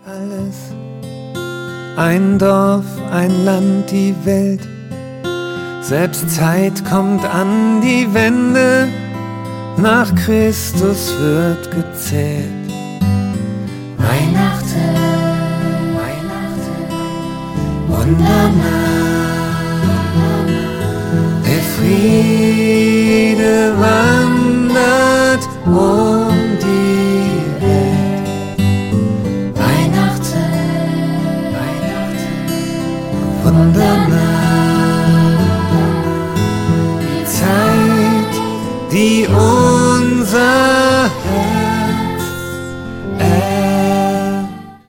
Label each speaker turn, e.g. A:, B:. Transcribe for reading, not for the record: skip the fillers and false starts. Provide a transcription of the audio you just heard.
A: Alles, ein Dorf, ein Land, die Welt, selbst Zeit kommt an die Wende, nach Christus wird gezählt. Weihnachten, Weihnachten, wunderbar, der Friede wandert um die Welt. Weihnachten, Weihnachten, wunderbar.